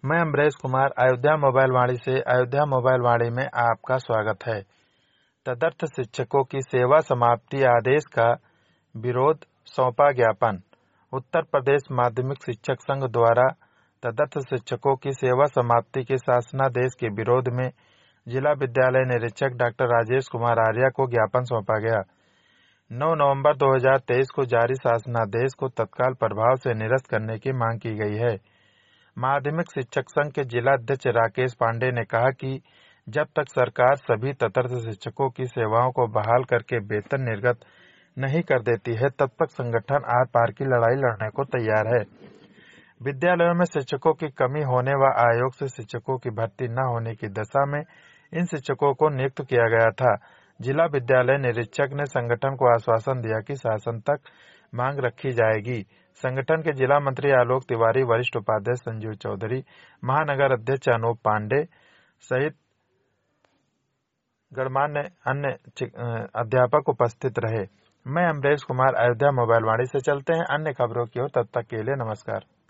मैं अमरेश कुमार अयोध्या मोबाइल वाणी से अयोध्या मोबाइल वाणी में आपका स्वागत है। तदर्थ शिक्षकों की सेवा समाप्ति आदेश का विरोध, सौंपा ज्ञापन। उत्तर प्रदेश माध्यमिक शिक्षक संघ द्वारा तदर्थ शिक्षकों की सेवा समाप्ति के शासनादेश के विरोध में जिला विद्यालय निरीक्षक डॉक्टर राजेश कुमार आर्या को ज्ञापन सौंपा गया। 9 नवंबर 2023 को जारी शासनादेश को तत्काल प्रभाव से निरस्त करने की मांग की गई है। माध्यमिक शिक्षक संघ के जिला अध्यक्ष राकेश पांडे ने कहा कि जब तक सरकार सभी तदर्थ शिक्षकों की सेवाओं को बहाल करके वेतन निर्गत नहीं कर देती है, तब तक संगठन आर पार की लड़ाई लड़ने को तैयार है। विद्यालयों में शिक्षकों की कमी होने व आयोग से शिक्षकों की भर्ती न होने की दशा में इन शिक्षकों को नियुक्त किया गया था। जिला विद्यालय निरीक्षक ने संगठन को आश्वासन दिया कि शासन तक मांग रखी जाएगी। संगठन के जिला मंत्री आलोक तिवारी, वरिष्ठ उपाध्यक्ष संजीव चौधरी, महानगर अध्यक्ष अनूप पांडे सहित गणमान्य अन्य अध्यापक उपस्थित रहे। मैं अमरेश कुमार, अयोध्या मोबाइल वाणी से। चलते हैं अन्य खबरों की ओर, तब तक के लिए नमस्कार।